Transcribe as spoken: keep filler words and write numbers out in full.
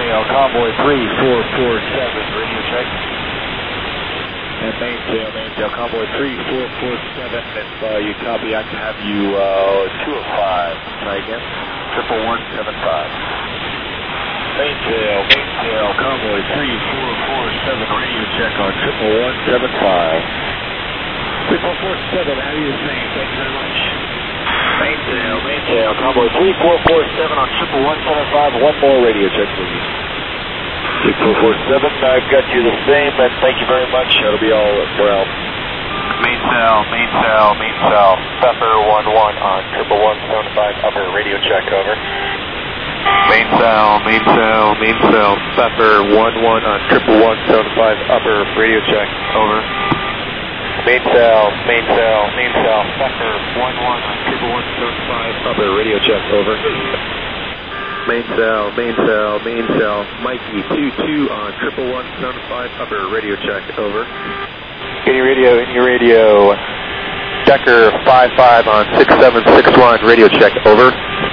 Mainsail, Convoy three four four seven, radio check. And Mainsail, Mainsail, Convoy three four four seven, if uh, you copy, I can have you uh, two oh five. Try again, triple one seven five. Mainsail, Mainsail, Convoy three four four seven, radio check on triple one seven five. three four four seven, how are you saying? Thank you very much. Mainsail, Mainsail, Convoy three four four seven on triple one seven five, one more radio check please. three four four seven, I've got you the same, and thank you very much, that'll be all for out. Mainsail, Mainsail, Mainsail, Pepper one one on triple one seven five, upper radio check, over. Mainsail, Mainsail, Mainsail, Pepper one one on triple one seven five, upper radio check, over. Mainsail, Mainsail, Mainsail, Pepper one one on triple one seven five, upper radio check, over. Mainsail, Mainsail, Mainsail, Mikey two two on triple one seven five, upper radio check, over. Any radio, any radio, Decker five five on six seven six one, radio check, over.